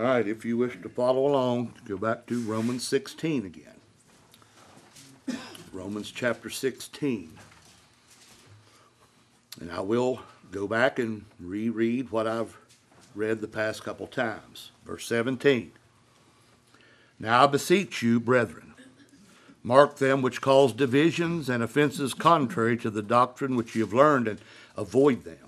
right, if you wish to follow along, go back to Romans 16 again. Romans chapter 16. And I will go back and reread what I've read the past couple times. Verse 17. Now I beseech you, brethren, mark them which cause divisions and offenses contrary to the doctrine which ye have learned, and avoid them.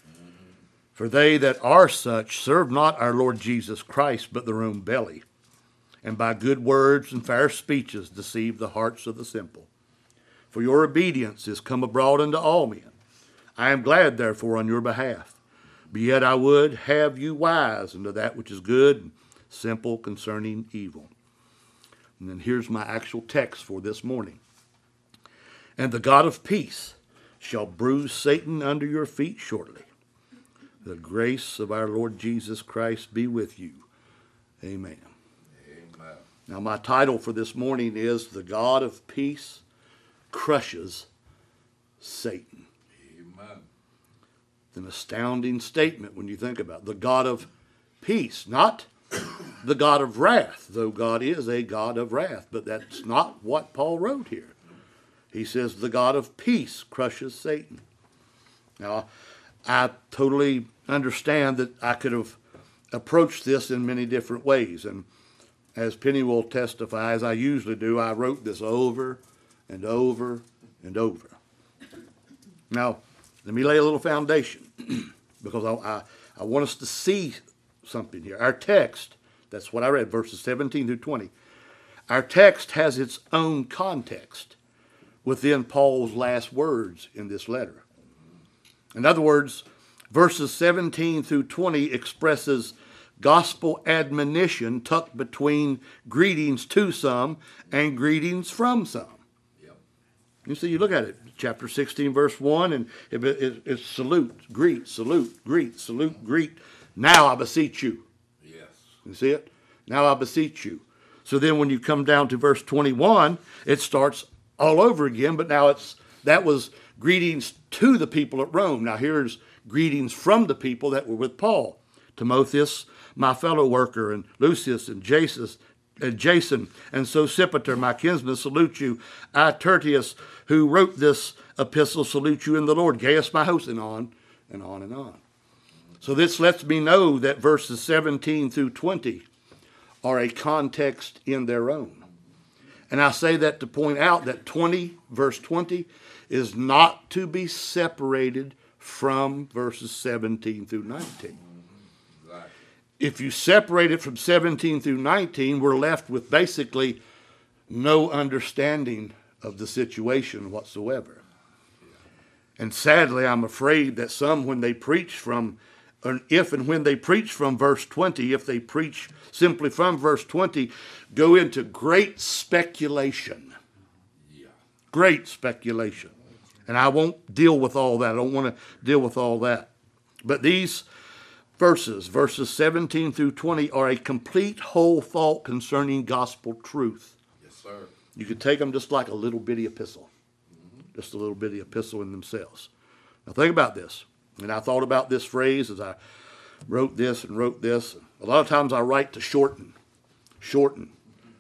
For they that are such serve not our Lord Jesus Christ, but their own belly, and by good words and fair speeches deceive the hearts of the simple. For your obedience is come abroad unto all men. I am glad, therefore, on your behalf. But yet I would have you wise unto that which is good, and simple concerning evil. And then here's my actual text for this morning. And the God of peace shall bruise Satan under your feet shortly. The grace of our Lord Jesus Christ be with you. Amen. Amen. Now my title for this morning is The God of Peace Crushes Satan. Amen. It's an astounding statement when you think about it. The God of peace, not the God of wrath, though God is a God of wrath, but that's not what Paul wrote here. He says the God of peace crushes Satan. Now, I totally understand that I could have approached this in many different ways, and as Penny will testify, as I usually do, I wrote this over and over and over. Now, let me lay a little foundation, because I want us to see something here. Our text, that's what I read, verses 17 through 20. Our text has its own context within Paul's last words in this letter. In other words, verses 17 through 20 expresses gospel admonition tucked between greetings to some and greetings from some. Yep. You see, you look at it, chapter 16, verse 1, and it's salute, greet, salute, greet, salute, greet. Now I beseech you. Yes. You see it? Now I beseech you. So then when you come down to verse 21, it starts all over again, but now that was greetings to the people at Rome. Now here's greetings from the people that were with Paul. Timotheus, my fellow worker, and Lucius and Jason, and Sosipater, my kinsman, salute you. I, Tertius, who wrote this epistle, salute you in the Lord. Gaius, my host, and on and on and on. So this lets me know that verses 17 through 20 are a context in their own. And I say that to point out that verse 20, is not to be separated from verses 17 through 19. Right. If you separate it from 17 through 19, we're left with basically no understanding of the situation whatsoever. And sadly, I'm afraid that some, when they preach from verse 20, if they preach simply from verse 20, go into great speculation. Yeah. Great speculation. And I won't deal with all that. I don't want to deal with all that. But these verses 17 through 20, are a complete whole thought concerning gospel truth. Yes, sir. You could take them just like a little bitty epistle. Just a little bitty epistle in themselves. Now think about this. And I thought about this phrase as I wrote this and wrote this. A lot of times I write to shorten. Think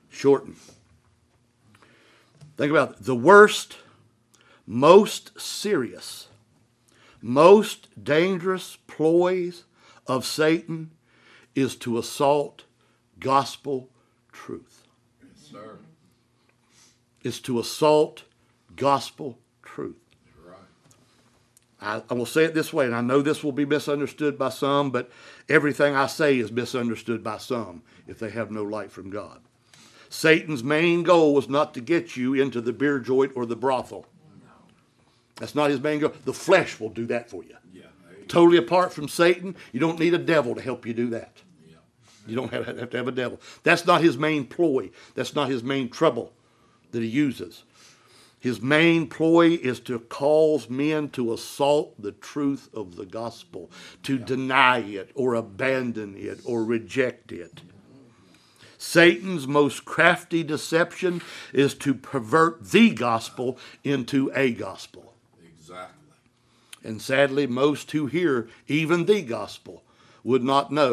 about it. The worst, most serious, most dangerous ploys of Satan is to assault gospel truth. Yes, sir. Is to assault gospel truth. Right. I will say it this way, and I know this will be misunderstood by some, but everything I say is misunderstood by some if they have no light from God. Satan's main goal was not to get you into the beer joint or the brothel. No. That's not his main goal. The flesh will do that for you. Yeah. Totally apart from Satan, you don't need a devil to help you do that. Yeah. You don't have to have a devil. That's not his main ploy. That's not his main trouble that he uses. His main ploy is to cause men to assault the truth of the gospel, to deny it or abandon it or reject it. Satan's most crafty deception is to pervert the gospel into a gospel. Exactly. And sadly, most who hear even the gospel would not know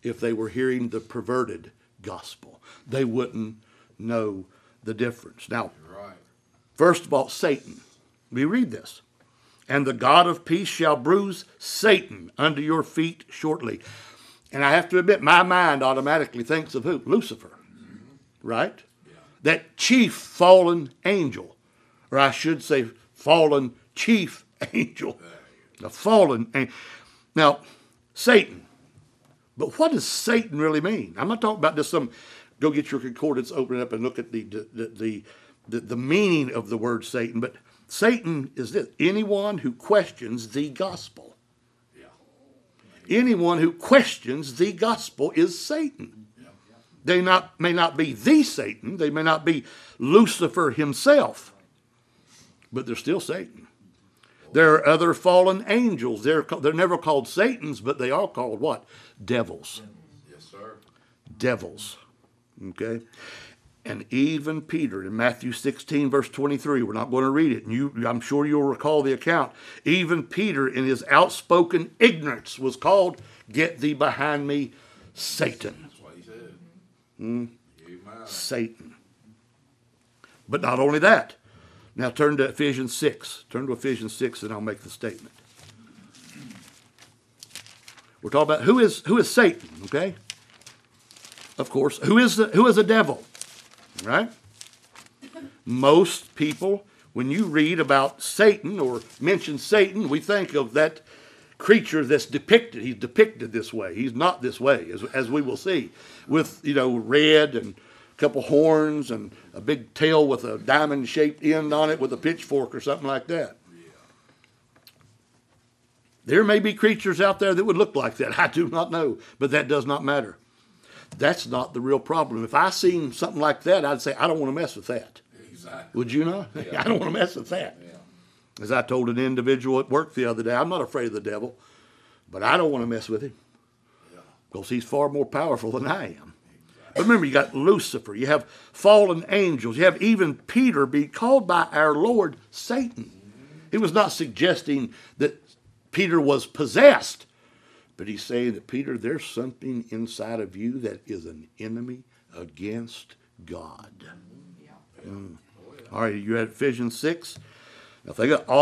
if they were hearing the perverted gospel. They wouldn't know the difference. Now, Right. first of all, Satan. We read this. And the God of peace shall bruise Satan under your feet shortly. And I have to admit, my mind automatically thinks of who? Lucifer. Right? Yeah. That chief fallen angel. Or I should say fallen chief angel. The fallen angel. Now, Satan. But what does Satan really mean? I'm not talking about just some, go get your concordance, open it up and look at the meaning of the word Satan. But Satan is this: anyone who questions the gospel. Yeah. Anyone who questions the gospel is Satan. Yeah. They may not be the Satan. They may not be Lucifer himself. But they're still Satan. There are other fallen angels. They're never called Satans, but they are called what? Devils. Yes, sir. Devils. Okay? And even Peter in Matthew 16, verse 23, we're not going to read it, and I'm sure you'll recall the account. Even Peter, in his outspoken ignorance, was called, "Get thee behind me, Satan." That's what he said. Mm. Amen. Satan. But not only that. Now turn to Ephesians 6. Turn to Ephesians 6 and I'll make the statement. We're talking about who is Satan, okay? Of course, who is a devil, right? Most people, when you read about Satan or mention Satan, we think of that creature that's depicted. He's depicted this way. He's not this way, as we will see, with, red and a couple horns and a big tail with a diamond-shaped end on it with a pitchfork or something like that. There may be creatures out there that would look like that. I do not know, but that does not matter. That's not the real problem. If I seen something like that, I'd say, I don't want to mess with that. Exactly. Would you not? Yeah. I don't want to mess with that. Yeah. As I told an individual at work the other day, I'm not afraid of the devil, but I don't want to mess with him Yeah. because he's far more powerful than I am. But remember, you got Lucifer, you have fallen angels, you have even Peter being called by our Lord Satan. He was not suggesting that Peter was possessed, but he's saying that, Peter, there's something inside of you that is an enemy against God. Mm. All right, you at Ephesians 6? Now think of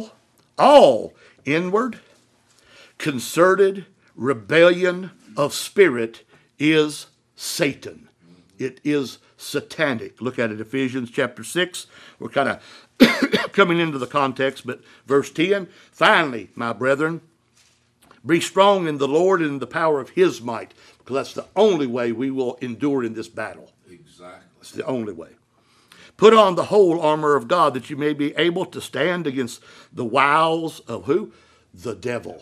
all inward, concerted rebellion of spirit is Satan. It is satanic. Look at it, Ephesians chapter 6. We're kind of coming into the context, but verse 10, finally, my brethren, be strong in the Lord and in the power of his might, because that's the only way we will endure in this battle. Exactly. It's the only way. Put on the whole armor of God that you may be able to stand against the wiles of who? The devil.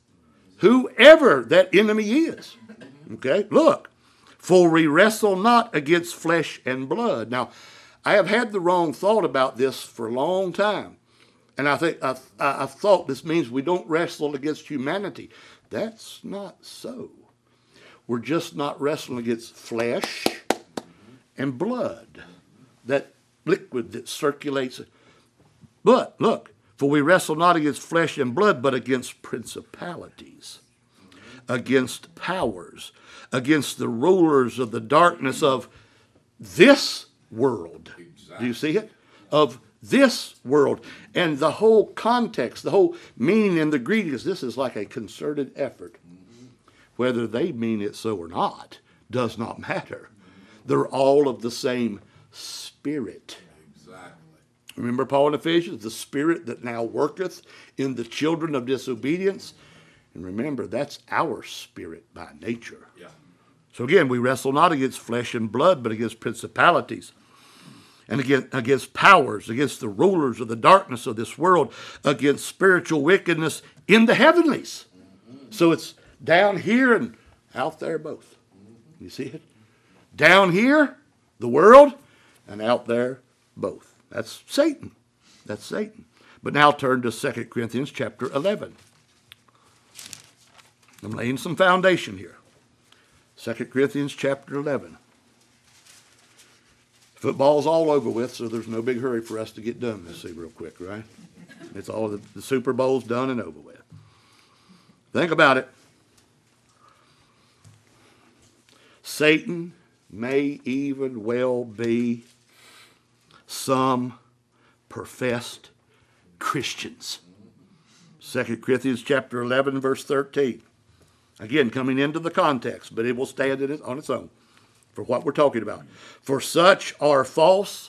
Whoever that enemy is. Okay, look. For we wrestle not against flesh and blood. Now, I have had the wrong thought about this for a long time. And I think I thought this means we don't wrestle against humanity. That's not so. We're just not wrestling against flesh and blood. That liquid that circulates. But, look, for we wrestle not against flesh and blood, but against principalities, against powers, against the rulers of the darkness of this world. Exactly. Do you see it? Of this world. And the whole context, the whole meaning in the Greek is this is like a concerted effort. Whether they mean it so or not does not matter. They're all of the same Spirit. Exactly. Remember Paul in Ephesians, the Spirit that now worketh in the children of disobedience. And remember, that's our spirit by nature. Yeah. So again, we wrestle not against flesh and blood, but against principalities and against powers, against the rulers of the darkness of this world, against spiritual wickedness in the heavenlies. So it's down here and out there both. You see it? Down here, the world, and out there, both. That's Satan. That's Satan. But now turn to 2 Corinthians chapter 11. I'm laying some foundation here. 2 Corinthians chapter 11. Football's all over with, so there's no big hurry for us to get done this real quick, right? It's all the Super Bowl's done and over with. Think about it. Satan may even well be some professed Christians. 2 Corinthians chapter 11, verse 13. Again, coming into the context, but it will stand on its own for what we're talking about. For such are false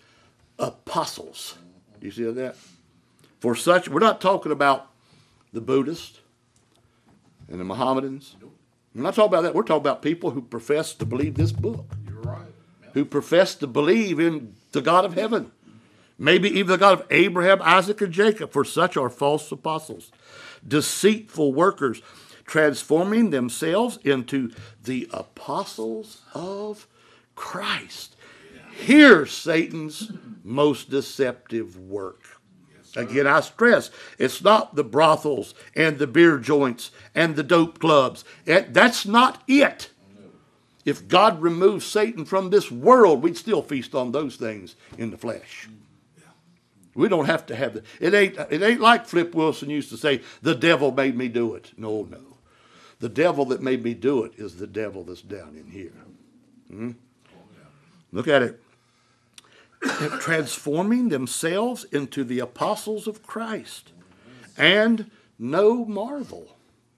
apostles. Do you see that? For such, we're not talking about the Buddhists and the Mohammedans. We're not talking about that. We're talking about people who profess to believe this book. You're right. Yeah. Who profess to believe in the God of heaven. Maybe even the God of Abraham, Isaac, and Jacob. For such are false apostles, deceitful workers, transforming themselves into the apostles of Christ. Here's Satan's most deceptive work. Again, I stress, it's not the brothels and the beer joints and the dope clubs. That's not it. If God removed Satan from this world, we'd still feast on those things in the flesh. We don't have to have that. It ain't like Flip Wilson used to say, the devil made me do it. No. The devil that made me do it is the devil that's down in here. Look at it. Transforming themselves into the apostles of Christ. And no marvel.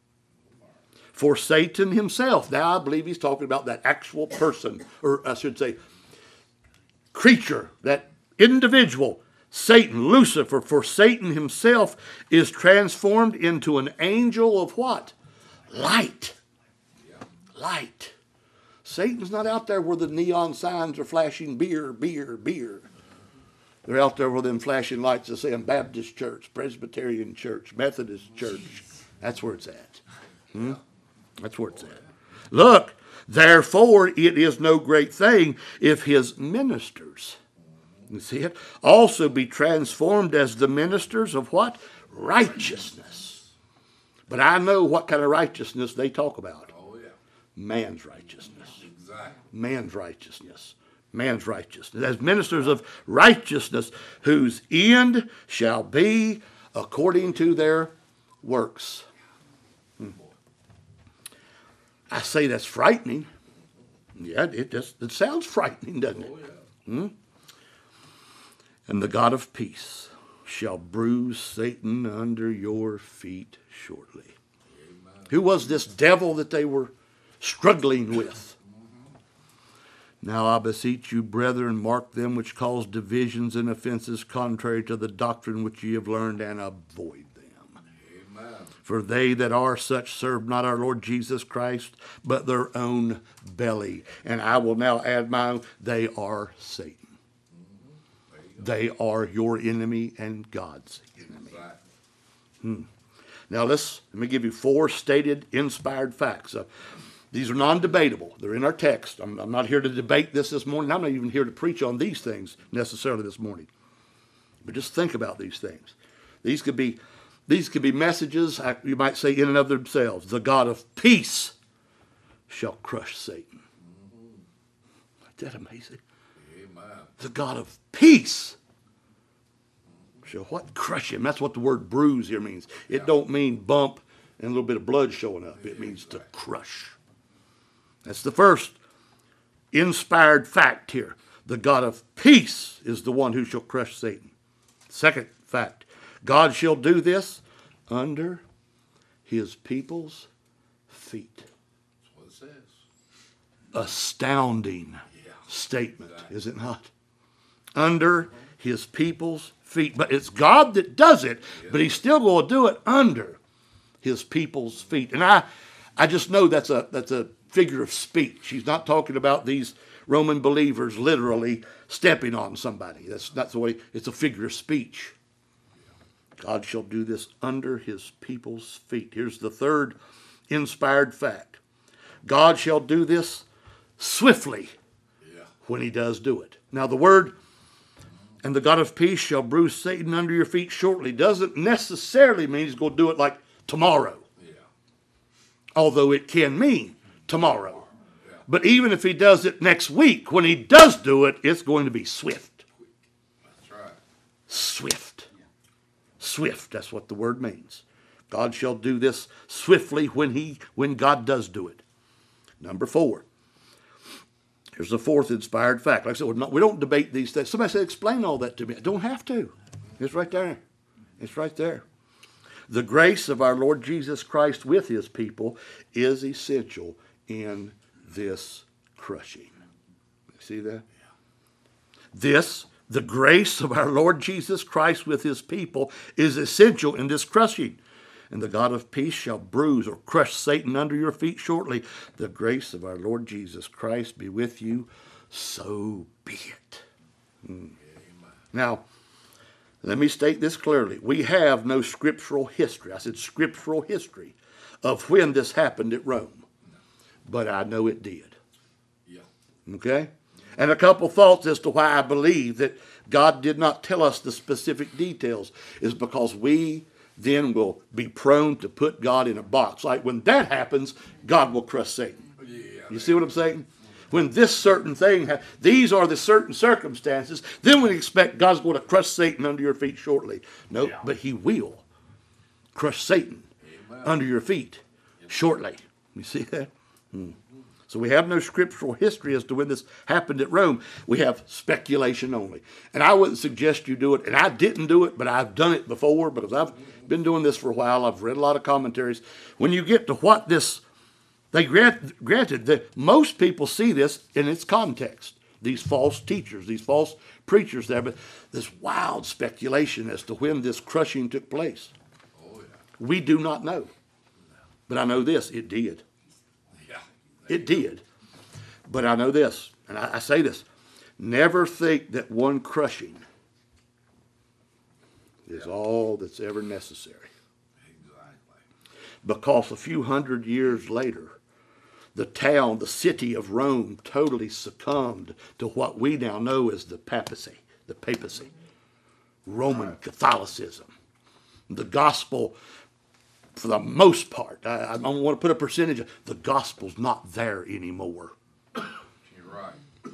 For Satan himself, now I believe he's talking about that actual person, or I should say, creature, that individual, Satan, Lucifer. For Satan himself is transformed into an angel of what? Light. Light. Satan's not out there where the neon signs are flashing beer, beer, beer. They're out there with them flashing lights that say Baptist church, Presbyterian church, Methodist church. That's where it's at. That's where it's at. Look, therefore it is no great thing if his ministers, you see it, also be transformed as the ministers of what? Righteousness. But I know what kind of righteousness they talk about. Oh, yeah. Man's righteousness. Exactly. Man's righteousness. Man's righteousness. As ministers of righteousness, whose end shall be according to their works. I say that's frightening. Yeah, it sounds frightening, doesn't it? Oh, yeah. And the God of peace shall bruise Satan under your feet shortly. Amen. Who was this devil that they were struggling with? Now I beseech you, brethren, mark them which cause divisions and offenses contrary to the doctrine which ye have learned, and avoid them. Amen. For they that are such serve not our Lord Jesus Christ, but their own belly. And I will now add my own, they are Satan. They are your enemy and God's enemy. Exactly. Now let me give you 4 stated inspired facts. These are non-debatable. They're in our text. I'm not here to debate this morning. I'm not even here to preach on these things necessarily this morning. But just think about these things. These could be messages, you might say, in and of themselves. The God of peace shall crush Satan. Isn't that amazing? Amen. The God of peace shall what? Crush him. That's what the word bruise here means. It don't mean bump and a little bit of blood showing up. It means to crush. That's the first inspired fact here. The God of peace is the one who shall crush Satan. Second fact, God shall do this under his people's feet. That's what it says. Astounding statement, is it not? Under his people's feet. But it's God that does it, but he's still going to do it under his people's feet. And I just know that's a figure of speech. He's not talking about these Roman believers literally stepping on somebody. That's the way. It's a figure of speech. God shall do this under his people's feet. Here's the third inspired fact. God shall do this swiftly when he does do it. Now the word, and the God of peace shall bruise Satan under your feet shortly, doesn't necessarily mean he's going to do it like tomorrow. Yeah. Although it can mean tomorrow. Yeah. But even if he does it next week, when he does do it, it's going to be swift. That's right. Swift. Swift, that's what the word means. God shall do this swiftly when God does do it. Number 4. Here's the fourth inspired fact. Like I said, we don't debate these things. Somebody said, explain all that to me. I don't have to. It's right there. It's right there. The grace of our Lord Jesus Christ with his people is essential in this crushing. See that? The grace of our Lord Jesus Christ with his people is essential in this crushing. And the God of peace shall bruise or crush Satan under your feet shortly. The grace of our Lord Jesus Christ be with you. So be it. Now, let me state this clearly. We have no scriptural history. I said scriptural history of when this happened at Rome. But I know it did. Yeah. Okay? And a couple thoughts as to why I believe that God did not tell us the specific details is because we then will be prone to put God in a box. Like when that happens, God will crush Satan. Yeah. You see what I'm saying? When this certain thing, these are the certain circumstances, then we expect God's going to crush Satan under your feet shortly. No, but he will crush Satan under your feet shortly. You see that? So we have no scriptural history as to when this happened at Rome. We have speculation only. And I wouldn't suggest you do it, and I didn't do it, but I've done it before because I've been doing this for a while. I've read a lot of commentaries. When you get to what this, granted that most people see this in its context. These false teachers, these false preachers there, but this wild speculation as to when this crushing took place. Oh, yeah. We do not know. But I know this, it did. It did. But I know this, and I say this, never think that one crushing is all that's ever necessary. Exactly. Because a few hundred years later, the city of Rome totally succumbed to what we now know as the papacy, Roman Catholicism. The gospel, for the most part, I don't want to put a percentage, the gospel's not there anymore. You're right.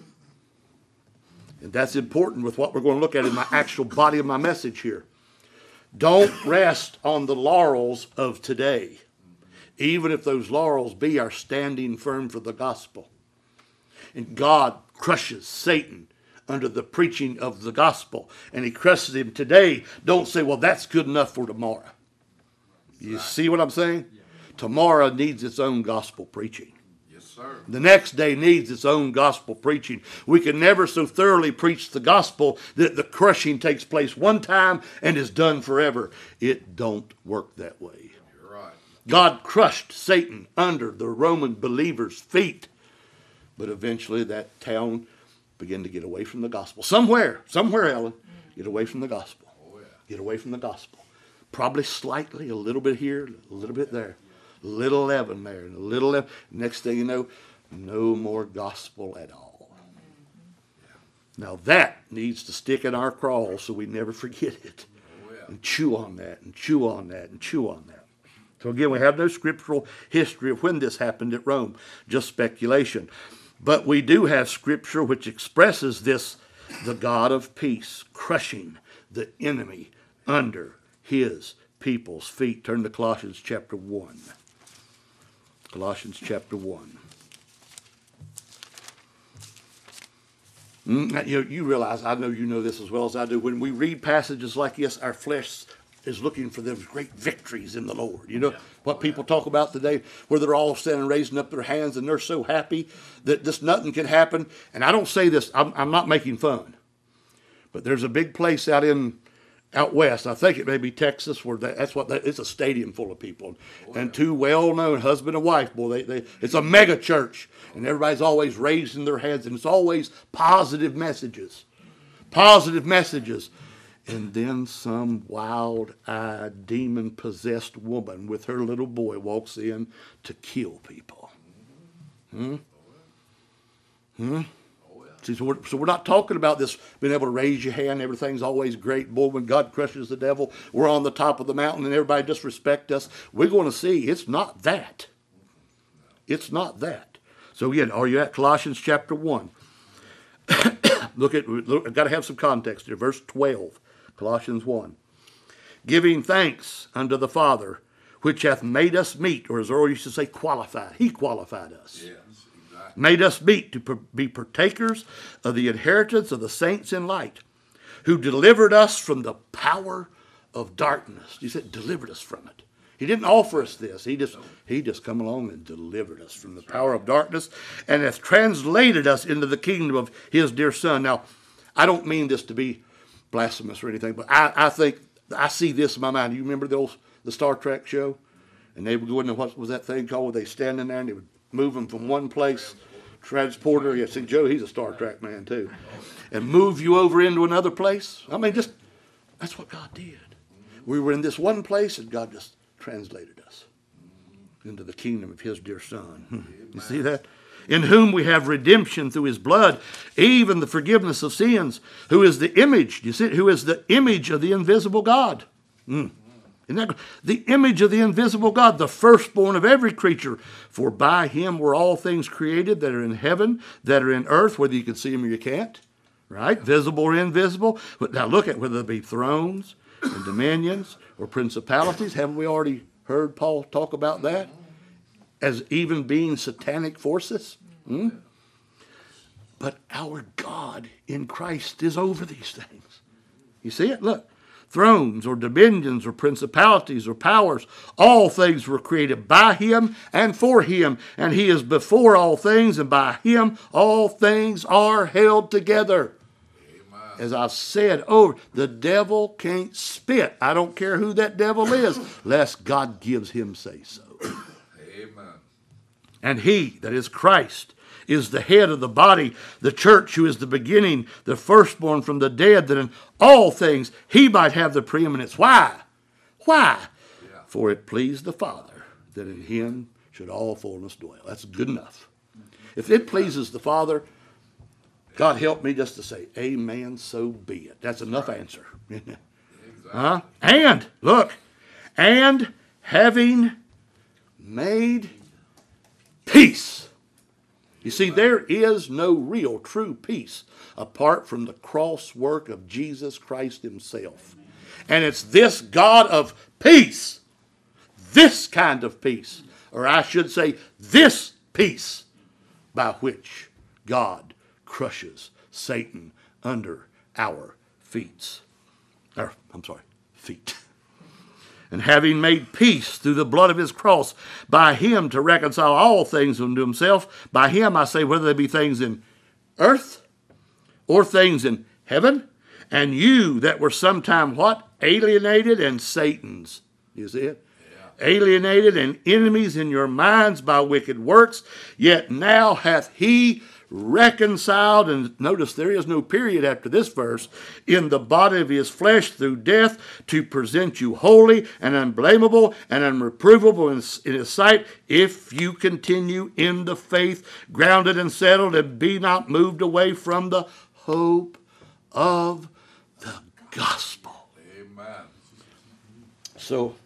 And that's important with what we're going to look at in my actual body of my message here. Don't rest on the laurels of today, even if those laurels be our standing firm for the gospel. And God crushes Satan under the preaching of the gospel, and he crushes him today. Don't say, well, that's good enough for tomorrow. You see what I'm saying? Tomorrow needs its own gospel preaching. Yes, sir. The next day needs its own gospel preaching. We can never so thoroughly preach the gospel that the crushing takes place one time and is done forever. It don't work that way. You're right. God crushed Satan under the Roman believers' feet. But eventually that town began to get away from the gospel. Somewhere, Ellen, get away from the gospel. Oh, yeah. Get away from the gospel. Probably slightly, a little bit here, a little bit there. A little leaven there, and a little leaven. Next thing you know, no more gospel at all. Now that needs to stick in our crawl so we never forget it. Oh, yeah. And chew on that, and chew on that, and chew on that. So again, we have no scriptural history of when this happened at Rome, just speculation. But we do have scripture which expresses this, the God of peace, crushing the enemy under his people's feet. Turn to Colossians chapter 1. Colossians chapter 1. You realize, I know you know this as well as I do, when we read passages like this, our flesh is looking for those great victories in the Lord. You know what people talk about today, where they're all standing raising up their hands and they're so happy that this nothing can happen. And I don't say this, I'm not making fun. But there's a big place out west, I think it may be Texas, where it's a stadium full of people, and two well-known husband and wife. Boy, it's a mega church, and everybody's always raising their hands, and it's always positive messages, and then some wild-eyed, demon-possessed woman with her little boy walks in to kill people. See, so we're not talking about this being able to raise your hand, everything's always great. Boy, when God crushes the devil, we're on the top of the mountain and everybody just respect us. We're going to see it's not that. It's not that. So again, are you at Colossians chapter 1? Look, I've got to have some context here. Verse 12, Colossians 1. Giving thanks unto the Father, which hath made us meet, or as Earl used to say, qualified. He qualified us. Yes, exactly. made us meet to be partakers of the inheritance of the saints in light, who delivered us from the power of darkness. He said, delivered us from it. He didn't offer us this. He just come along and delivered us from the power of darkness and hath translated us into the kingdom of his dear Son. Now, I don't mean this to be blasphemous or anything, but I think I see this in my mind. You remember the Star Trek show? And they would go into, what was that thing called, where they stand in there and they would move them from one place, transporter. Yeah, see, Joe, he's a Star Trek man too. And move you over into another place. I mean, that's what God did. We were in this one place and God just translated us into the kingdom of his dear Son. You see that? In whom we have redemption through his blood, even the forgiveness of sins, who is the image, you see, who is the image of the invisible God. Isn't that the image of the invisible God, the firstborn of every creature? For by him were all things created that are in heaven, that are in earth, whether you can see them or you can't, right? Visible or invisible. But now look at whether they be thrones and dominions or principalities. Haven't we already heard Paul talk about that? As even being satanic forces. But our God in Christ is over these things. You see it? Look. Thrones or dominions or principalities or powers, all things were created by him and for him. And he is before all things, and by him all things are held together. Amen. As I've said, the devil can't spit. I don't care who that devil is, lest God gives him say so. Amen. And he, that is Christ, is the head of the body, the church, who is the beginning, the firstborn from the dead, that in all things he might have the preeminence. Why? Why? Yeah. For it pleased the Father that in him should all fullness dwell. That's good enough. If it pleases the Father, God help me just to say, amen, so be it. That's enough answer. Exactly. And, look, and having made peace. You see, there is no real, true peace apart from the cross work of Jesus Christ himself. And it's this God of peace, this kind of peace, or I should say this peace, by which God crushes Satan under our feet. And having made peace through the blood of his cross, by him to reconcile all things unto himself. By him, I say, whether they be things in earth or things in heaven. And you that were sometime what? Alienated and Satan's. You see it? Yeah. Alienated and enemies in your minds by wicked works. Yet now hath he reconciled, and notice there is no period after this verse, in the body of his flesh through death, to present you holy and unblameable and unreprovable in his sight, if you continue in the faith, grounded and settled, and be not moved away from the hope of the gospel. Amen. So,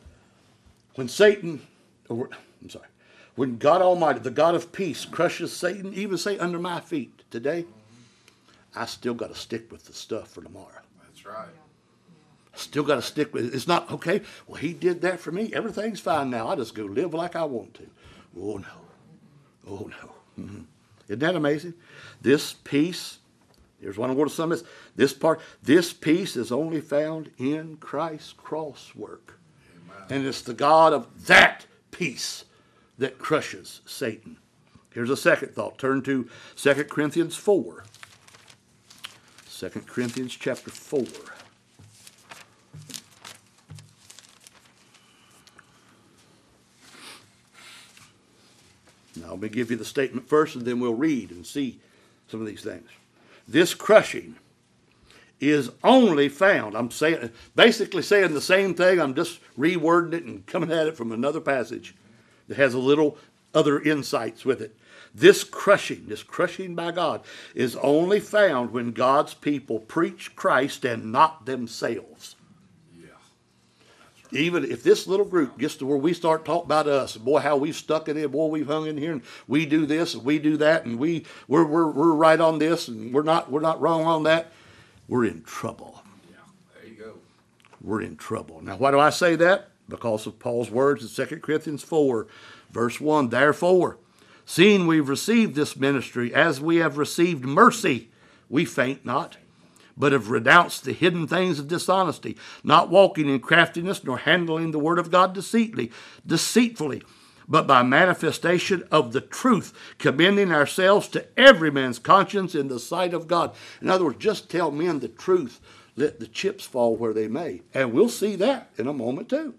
when God Almighty, the God of peace, crushes Satan, even say under my feet today, I still got to stick with the stuff for tomorrow. That's right. I still got to stick with it. It's not, okay, well, he did that for me. Everything's fine now. I just go live like I want to. Oh, no. Oh, no. Mm-hmm. Isn't that amazing? This peace, here's what I want to sum this peace is only found in Christ's cross work. Amen. And it's the God of that peace that crushes Satan. Here's a second thought. Turn to 2 Corinthians 4. 2 Corinthians chapter 4. Now, let me give you the statement first, and then we'll read and see some of these things. This crushing is only found, I'm saying, basically saying the same thing, I'm just rewording it and coming at it from another passage that has a little other insights with it. This crushing by God, is only found when God's people preach Christ and not themselves. Yeah. Right. Even if this little group gets to where we start talking about us, boy, how we've stuck it in, boy, we've hung in here, and we do this and we do that, and we're right on this, and we're not wrong on that, we're in trouble. Yeah, there you go. We're in trouble. Now, why do I say that? Because of Paul's words in 2 Corinthians 4, verse 1. Therefore, Seeing we've received this ministry, as we have received mercy, we faint not, but have renounced the hidden things of dishonesty, not walking in craftiness, nor handling the word of God deceitfully, but by manifestation of the truth, commending ourselves to every man's conscience in the sight of God. In other words, just tell men the truth, let the chips fall where they may. And we'll see that in a moment too.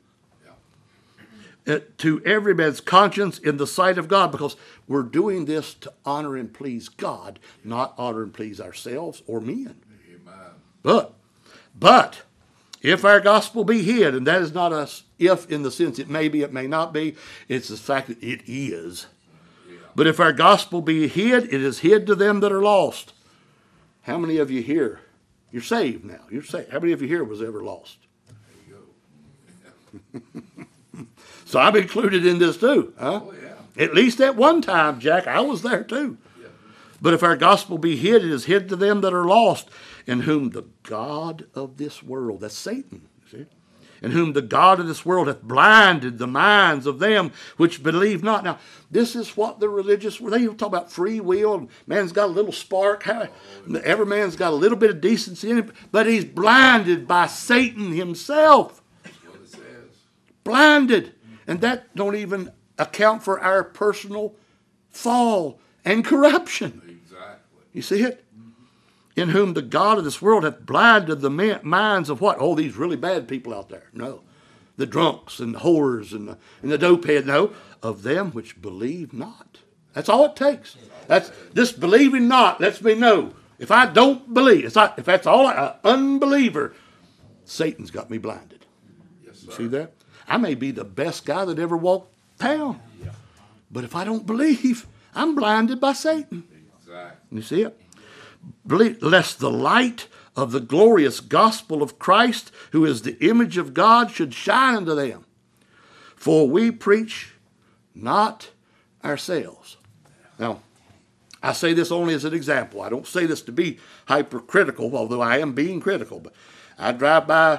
To every man's conscience in the sight of God, because we're doing this to honor and please God, not honor and please ourselves or men. Amen. But if our gospel be hid, and that is not a if in the sense it may be, it may not be, it's the fact that it is. Yeah. But if our gospel be hid, it is hid to them that are lost. How many of you here, you're saved now, you're saved. How many of you here was ever lost? There you go. So I'm included in this too. Huh? Oh, yeah. At least at one time, Jack, I was there too. Yeah. But if our gospel be hid, it is hid to them that are lost, in whom the God of this world, that's Satan, see? In whom the God of this world hath blinded the minds of them which believe not. Now, this is what the religious, they talk about free will, and man's got a little spark, every man's got a little bit of decency in him, but he's blinded by Satan himself. That's what it says. Blinded. And that don't even account for our personal fall and corruption. Exactly. You see it? In whom the God of this world hath blinded the minds of what? Oh, these really bad people out there. No. The drunks and the whores and the dopehead. No. Of them which believe not. That's all it takes. That's this believing not lets me know. If I don't believe, if that's all, an unbeliever, Satan's got me blinded. Yes, You sir. see that? I may be the best guy that ever walked town. But if I don't believe, I'm blinded by Satan. Exactly. You see it? Believe, lest the light of the glorious gospel of Christ, who is the image of God, should shine unto them. For we preach not ourselves. Now, I say this only as an example. I don't say this to be hypercritical, although I am being critical. But I drive by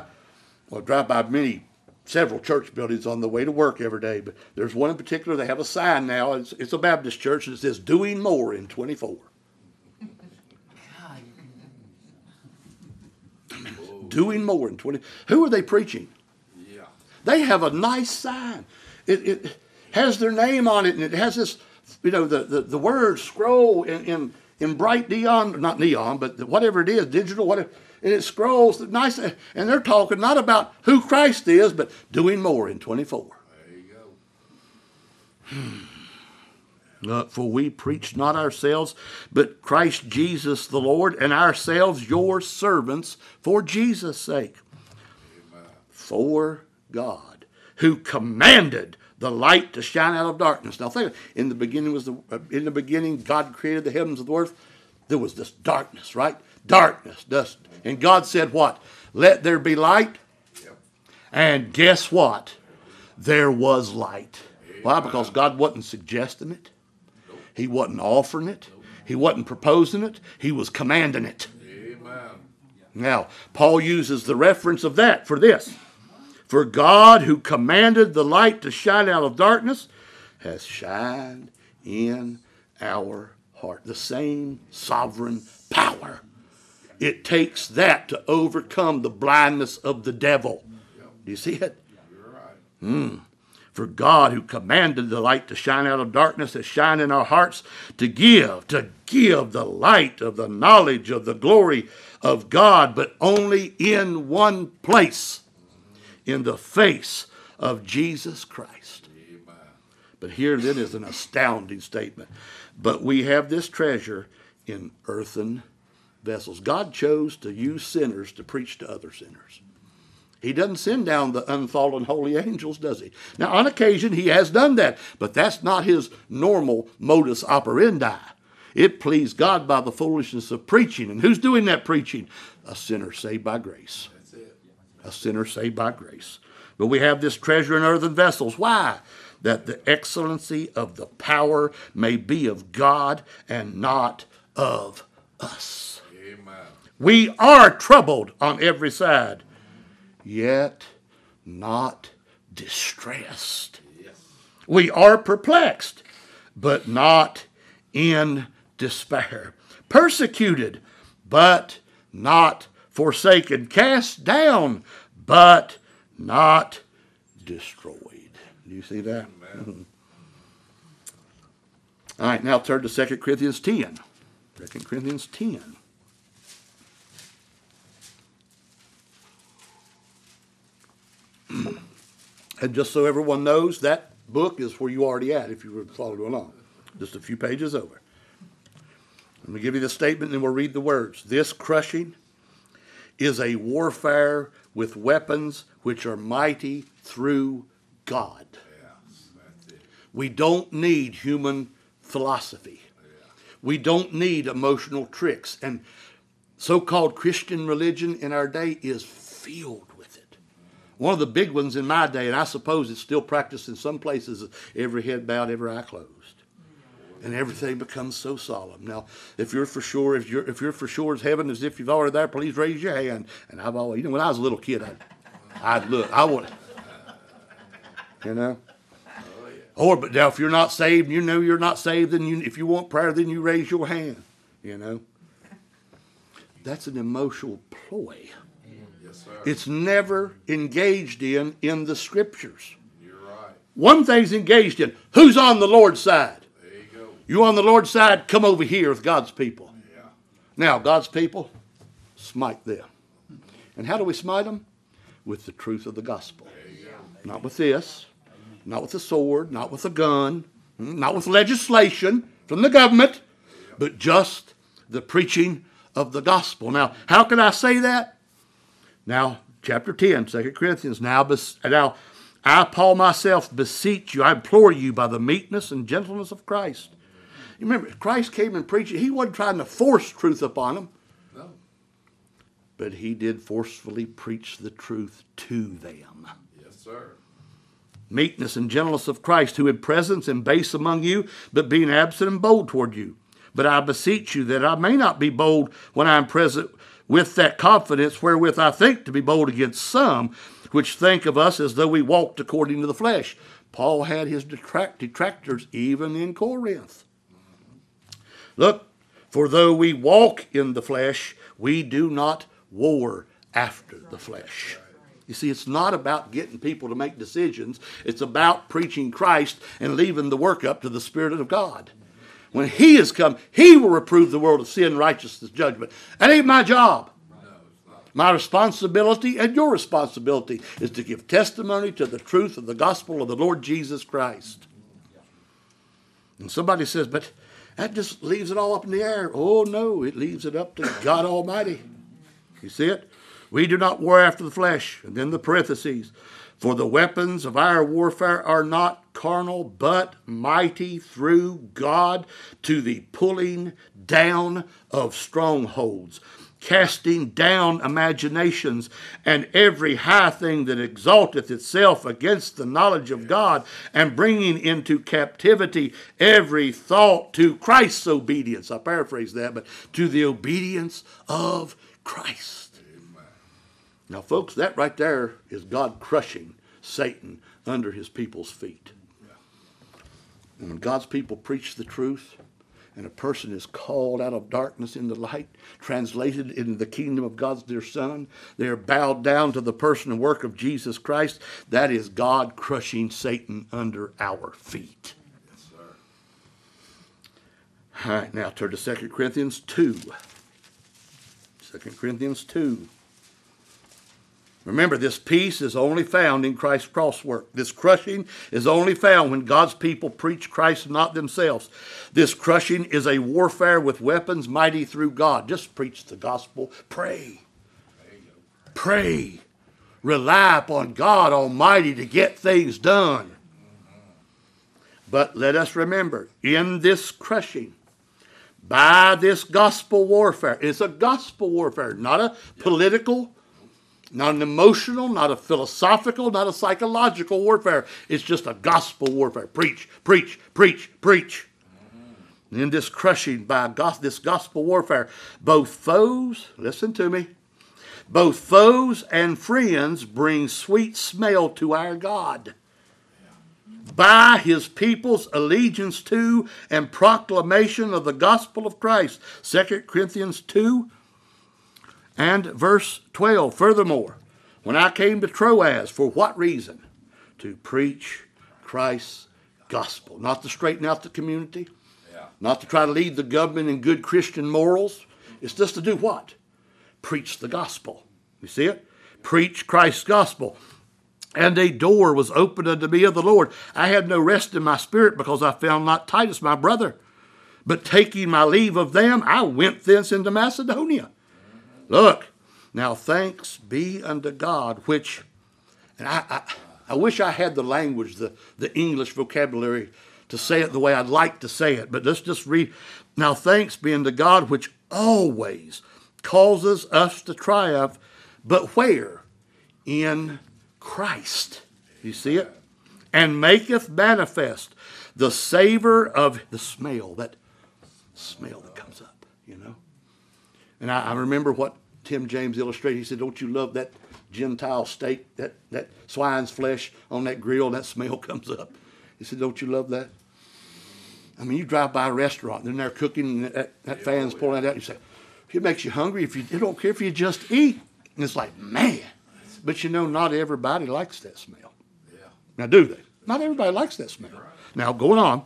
several church buildings on the way to work every day. But there's one in particular, they have a sign now. It's a Baptist church, and it says, doing more in 24. Doing more in 20. Who are they preaching? Yeah. They have a nice sign. It has their name on it, and it has this, the word scroll in bright neon, not neon, but whatever it is, digital, whatever. And it scrolls nice, and they're talking not about who Christ is, but doing more in 24. There you go. For we preach not ourselves, but Christ Jesus the Lord, and ourselves your servants for Jesus' sake. Amen. For God, who commanded the light to shine out of darkness. Now think, in the beginning God created the heavens and the earth. There was this darkness, right? Darkness, dust. And God said what? Let there be light. Yep. And guess what? There was light. Why? Because God wasn't suggesting it. He wasn't offering it. He wasn't proposing it. He was commanding it. Amen. Now, Paul uses the reference of that for this. For God, who commanded the light to shine out of darkness, has shined in our heart. The same sovereign power. It takes that to overcome the blindness of the devil. Do you see it? You're right. For God, who commanded the light to shine out of darkness, has shined in our hearts to give the light of the knowledge of the glory of God, but only in one place, in the face of Jesus Christ. Amen. But here then is an astounding statement. But we have this treasure in earthen vessels. God chose to use sinners to preach to other sinners. He doesn't send down the unfallen holy angels, does he? Now, on occasion, he has done that, but that's not his normal modus operandi. It pleased God by the foolishness of preaching. And who's doing that preaching? A sinner saved by grace. That's it. A sinner saved by grace. But we have this treasure in earthen vessels. Why? That the excellency of the power may be of God and not of us. Amen. We are troubled on every side, yet not distressed. Yes. We are perplexed, but not in despair. Persecuted, but not forsaken. Cast down, but not destroyed. Do you see that? Amen. All right, now turn to 2 Corinthians 10. 2 Corinthians 10. And just so everyone knows, that book is where you already at if you were following along. Just a few pages over. Let me give you the statement and we'll read the words. This crushing is a warfare with weapons which are mighty through God. Yeah, that's it. We don't need human philosophy. We don't need emotional tricks. And so-called Christian religion in our day is filled with it. One of the big ones in my day, and I suppose it's still practiced in some places, is every head bowed, every eye closed. And everything becomes so solemn. Now, if you're for sure, if you're for sure as heaven as if you've already there, please raise your hand. And I've always, when I was a little kid, I'd look. I would, you know. Or, but now if you're not saved, you know you're not saved, then if you want prayer, then you raise your hand, you know. That's an emotional ploy. Yes, sir. It's never engaged in the Scriptures. You're right. One thing's engaged in. Who's on the Lord's side? There you go. You on the Lord's side, come over here with God's people. Yeah. Now, God's people, smite them. And how do we smite them? With the truth of the gospel. There you go. Not with this, not with a sword, not with a gun, not with legislation from the government, but just the preaching of the gospel. Now, how can I say that? Now, chapter 10, 2 Corinthians. Now I, Paul, myself, beseech you, I implore you by the meekness and gentleness of Christ. You remember, Christ came and preached. He wasn't trying to force truth upon them, No. but he did forcefully preach the truth to them. Yes, sir. Meekness and gentleness of Christ, who in presence and base among you, but being absent and bold toward you. But I beseech you that I may not be bold when I am present with that confidence wherewith I think to be bold against some, which think of us as though we walked according to the flesh. Paul had his detractors even in Corinth. Look, for though we walk in the flesh, we do not war after the flesh. You see, it's not about getting people to make decisions. It's about preaching Christ and leaving the work up to the Spirit of God. When he has come, he will reprove the world of sin, righteousness, judgment. That ain't my job. No, it's not. My responsibility and your responsibility is to give testimony to the truth of the gospel of the Lord Jesus Christ. And somebody says, but that just leaves it all up in the air. Oh, no, it leaves it up to God Almighty. You see it? We do not war after the flesh. And then the parentheses. For the weapons of our warfare are not carnal, but mighty through God to the pulling down of strongholds, casting down imaginations, and every high thing that exalteth itself against the knowledge of God, and bringing into captivity every thought to Christ's obedience. I paraphrase that, but to the obedience of Christ. Now, folks, that right there is God crushing Satan under his people's feet. And when God's people preach the truth, and a person is called out of darkness into light, translated into the kingdom of God's dear Son, they are bowed down to the person and work of Jesus Christ. That is God crushing Satan under our feet. Yes, sir. All right, now turn to 2 Corinthians 2. 2 Corinthians 2. Remember, this peace is only found in Christ's cross work. This crushing is only found when God's people preach Christ and not themselves. This crushing is a warfare with weapons mighty through God. Just preach the gospel. Pray. Pray. Rely upon God Almighty to get things done. But let us remember, in this crushing, by this gospel warfare, it's a gospel warfare, not a political, not an emotional, not a philosophical, not a psychological warfare. It's just a gospel warfare. Preach, preach, preach, preach. And in this crushing by this gospel warfare, both foes, listen to me, both foes and friends bring sweet smell to our God. by his people's allegiance to and proclamation of the gospel of Christ. 2 Corinthians 2 and verse 12. Furthermore, when I came to Troas, for what reason? To preach Christ's gospel. Not to straighten out the community. Not to try to lead the government in good Christian morals. It's just to do what? Preach the gospel. You see it? Preach Christ's gospel. And a door was opened unto me of the Lord. I had no rest in my spirit because I found not Titus my brother. But taking my leave of them, I went thence into Macedonia. Look, now thanks be unto God, which, and I wish I had the language, the English vocabulary to say it the way I'd like to say it. But let's just read. Now thanks be unto God, which always causes us to triumph. But where? In Christ. You see it? And maketh manifest the savor of the smell, that smell that comes up, you know. And I remember what Tim James illustrated. He said, don't you love that Gentile steak, that swine's flesh on that grill, that smell comes up. He said, don't you love that? I mean, you drive by a restaurant and they're cooking and that fan's pulling that out. You say, it makes you hungry. It don't care if you just eat. And it's like, man. But you know, not everybody likes that smell. Yeah. Now, do they? Not everybody likes that smell. Right. Now, going on.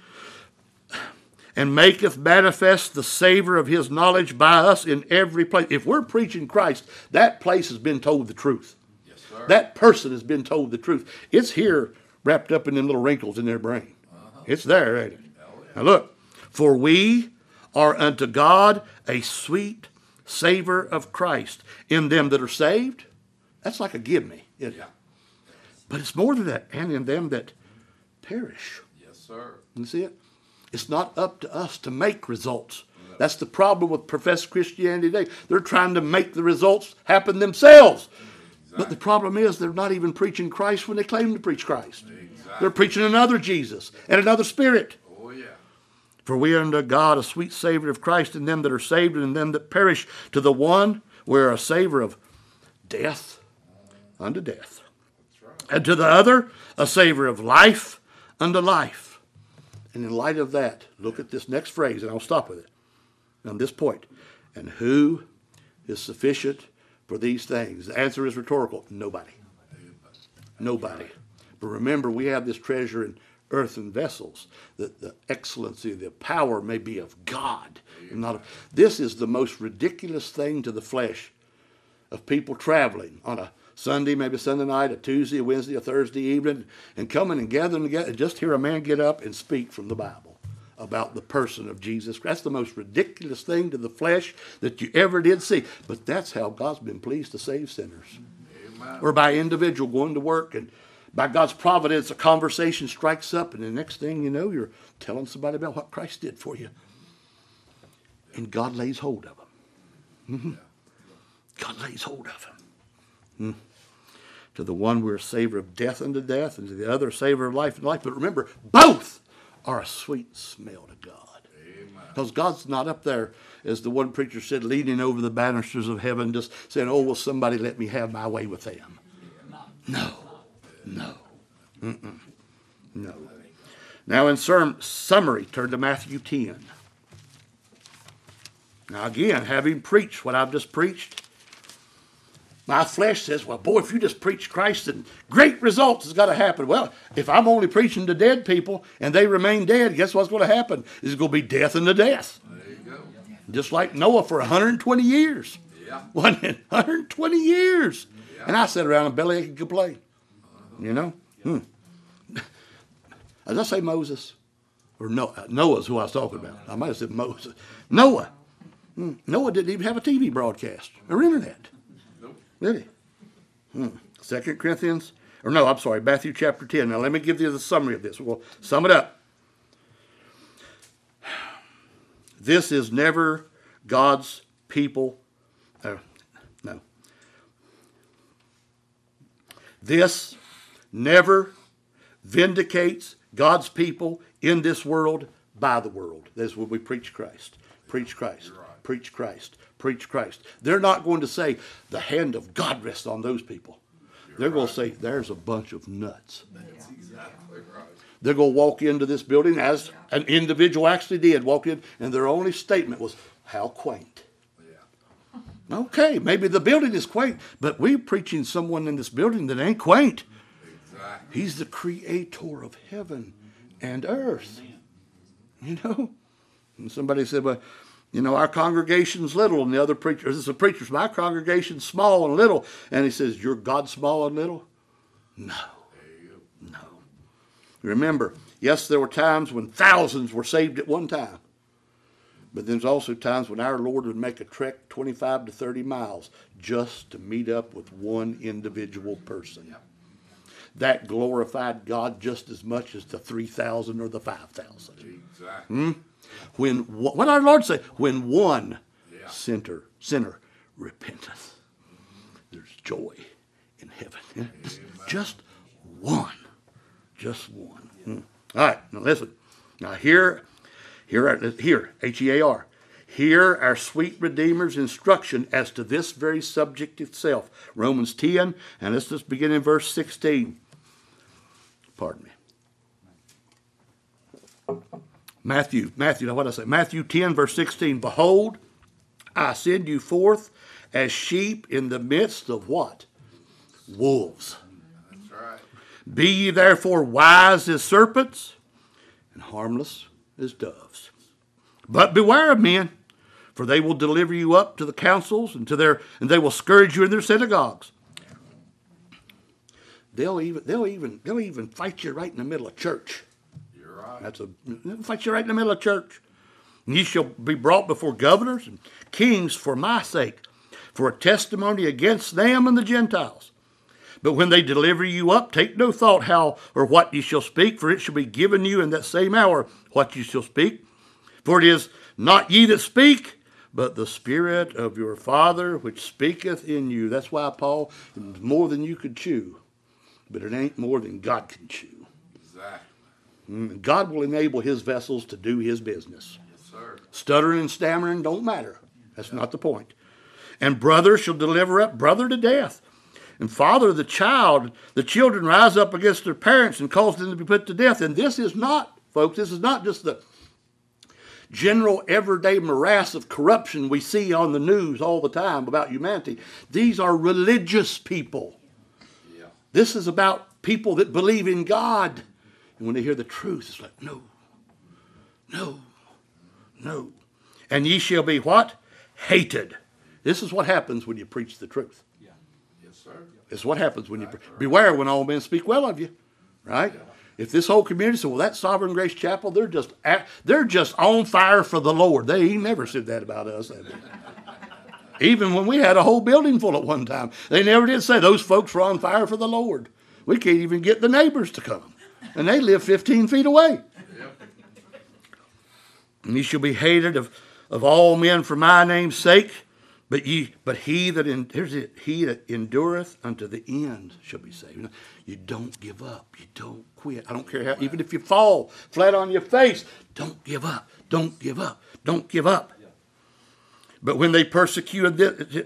And maketh manifest the savor of his knowledge by us in every place. If we're preaching Christ, that place has been told the truth. Yes, sir. That person has been told the truth. It's here wrapped up in them little wrinkles in their brain. It's there, ain't it? Now look, for we are unto God a sweet savor of Christ in them that are saved. That's like a give me, isn't it? But it's more than that, and in them that perish. Yes, sir. You see it? It's not up to us to make results. No. That's the problem with professed Christianity today. They're trying to make the results happen themselves. Exactly. But the problem is they're not even preaching Christ when they claim to preach Christ. Exactly. They're preaching another Jesus and another Spirit. Oh, yeah. For we are unto God a sweet savor of Christ in them that are saved and in them that perish. To the one we're a savor of death unto death. That's right. And to the other a savor of life unto life. And in light of that, look at this next phrase, and I'll stop with it on this point. And who is sufficient for these things? The answer is rhetorical. Nobody. Nobody. But remember, we have this treasure in earthen vessels, that the excellency, the power may be of God. And not of, this is the most ridiculous thing to the flesh of people traveling on a Sunday, maybe Sunday night, a Tuesday, a Wednesday, a Thursday evening, and coming and gathering together and just hear a man get up and speak from the Bible about the person of Jesus Christ. That's the most ridiculous thing to the flesh that you ever did see. But that's how God's been pleased to save sinners. Amen. Or by individual going to work, and by God's providence, a conversation strikes up, and the next thing you know, you're telling somebody about what Christ did for you. And God lays hold of them. Mm-hmm. God lays hold of them. Mm. To the one we're a savor of death unto death, and to the other a savor of life unto life. But remember, both are a sweet smell to God. Amen. Because God's not up there, as the one preacher said, leaning over the banisters of heaven, just saying, oh, will somebody let me have my way with them? No. No. Mm-mm. No. Now in summary, turn to Matthew 10. Now again, having preached what I've just preached, my flesh says, well, boy, if you just preach Christ, then great results has got to happen. Well, if I'm only preaching to dead people and they remain dead, guess what's going to happen? It's going to be death unto death. There you go. Just like Noah for 120 years. Yeah. 120 years. Yeah. And I sat around and belly ached and complained. You know? As I say Moses, or Noah's who I was talking about. I might have said Moses. Noah. Noah didn't even have a TV broadcast or internet. Did he? 2 Corinthians, or no, I'm sorry, Matthew chapter 10. Now let me give you the summary of this. We'll sum it up. This is never God's people. No. This never vindicates God's people in this world by the world. That's when we preach Christ. Preach Christ. Right. Preach Christ. Preach Christ. They're not going to say, the hand of God rests on those people. They're going to say, there's a bunch of nuts. That's exactly right. They're going to walk into this building as an individual actually did, walk in, and their only statement was, how quaint. Yeah. Okay, maybe the building is quaint, but we're preaching someone in this building that ain't quaint. Exactly. He's the creator of heaven and earth. You know? And somebody said, well, you know, our congregation's little, and the other preacher, this is a preacher, my congregation's small and little. And he says, your God small and little? No. There you go. No. Remember, yes, there were times when thousands were saved at one time. But there's also times when our Lord would make a trek 25 to 30 miles just to meet up with one individual person. That glorified God just as much as the 3,000 or the 5,000. Exactly. When what did our Lord say? When one Yeah. sinner repenteth, there's joy in heaven. Just one. Just one. All right, now listen. Now hear, H-E-A-R. Hear our sweet Redeemer's instruction as to this very subject itself. Romans 10, and let's just begin in verse 16. Pardon me. Matthew, now what did I say? Matthew 10, verse 16. Behold, I send you forth as sheep in the midst of what? Wolves. That's right. Be ye therefore wise as serpents and harmless as doves. But beware of men, for they will deliver you up to the councils and they will scourge you in their synagogues. They'll even fight you right in the middle of church. You're right. They'll fight you right in the middle of church. And ye shall be brought before governors and kings for my sake, for a testimony against them and the Gentiles. But when they deliver you up, take no thought how or what ye shall speak, for it shall be given you in that same hour what ye shall speak. For it is not ye that speak, but the Spirit of your Father which speaketh in you. That's why, Paul, it's more than you could chew, but it ain't more than God can chew. Exactly. God will enable his vessels to do his business. Yes, sir. Stuttering and stammering don't matter. That's not the point. And brother shall deliver up brother to death. And father the children rise up against their parents and cause them to be put to death. And this is not, folks, this is not just the general everyday morass of corruption we see on the news all the time about humanity. These are religious people. Yeah. This is about people that believe in God. And when they hear the truth, it's like, no, no, no. And ye shall be what? Hated. This is what happens when you preach the truth. Yes, sir. It's what happens when you beware when all men speak well of you, right? Yeah. If this whole community said, well, that Sovereign Grace Chapel, they're just on fire for the Lord. They ain't never said that about us, have they? Even when we had a whole building full at one time, they never did say those folks were on fire for the Lord. We can't even get the neighbors to come, and they live 15 feet away. Yep. And ye shall be hated of all men for my name's sake. But he that endureth unto the end shall be saved. You don't give up. You don't quit. I don't care how, even if you fall flat on your face, don't give up. Don't give up. Don't give up. Yeah. But when they persecute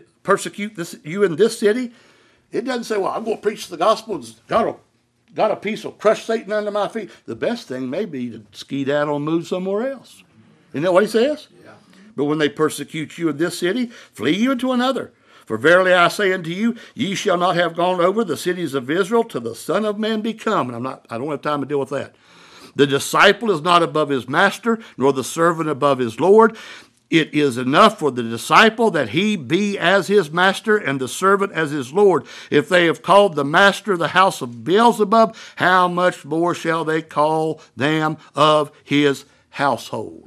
you in this city, it doesn't say, well, I'm going to preach the gospel and got a piece will crush Satan under my feet. The best thing may be to skedaddle and move somewhere else. Isn't that what he says? Yeah. But when they persecute you in this city, flee you into another. For verily I say unto you, ye shall not have gone over the cities of Israel till the Son of Man be come. And I don't have time to deal with that. The disciple is not above his master, nor the servant above his Lord. It is enough for the disciple that he be as his master and the servant as his Lord. If they have called the master the house of Beelzebub, how much more shall they call them of his household?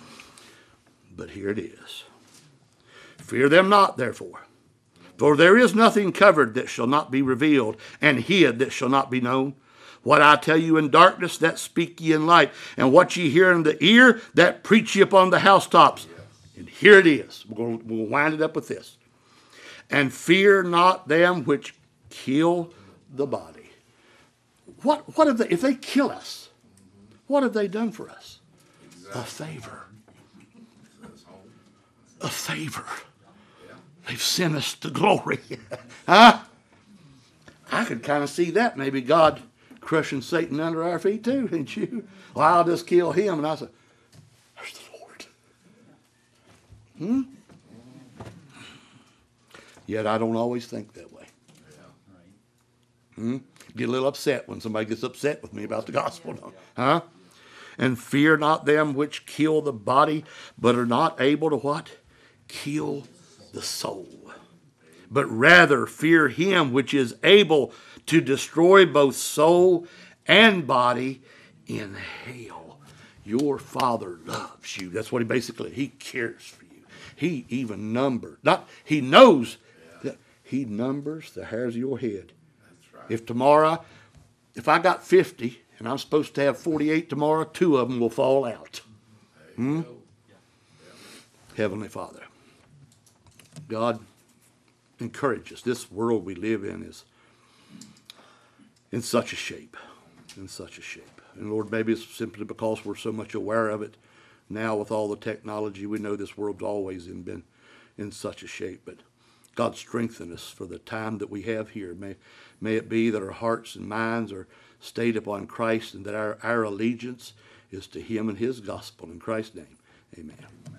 But here it is. Fear them not, therefore. For there is nothing covered that shall not be revealed, and hid that shall not be known. What I tell you in darkness, that speak ye in light. And what ye hear in the ear, that preach ye upon the housetops. Yes. And here it is. We'll wind it up with this. And fear not them which kill the body. What have they, if they kill us, what have they done for us? Exactly. A favor. A favor. They've sent us to glory. Huh? I could kind of see that. Maybe God crushing Satan under our feet too, didn't you? Well, I'll just kill him. And I said, there's the Lord. Yet I don't always think that way. Get a little upset when somebody gets upset with me about the gospel. Huh? And fear not them which kill the body, but are not able to what? Kill the soul. But rather fear him which is able to destroy both soul and body in hell. Your Father loves you. That's what he cares for you. He even he knows that he numbers the hairs of your head. That's right. If tomorrow, if I got 50 and I'm supposed to have 48 tomorrow, 2 of them will fall out. There you go. Heavenly Father, God, encourage us. This world we live in is in such a shape. In such a shape. And Lord, maybe it's simply because we're so much aware of it. Now with all the technology, we know this world's always been in such a shape. But God, strengthen us for the time that we have here. May it be that our hearts and minds are stayed upon Christ, and that our allegiance is to him and his gospel. In Christ's name, amen.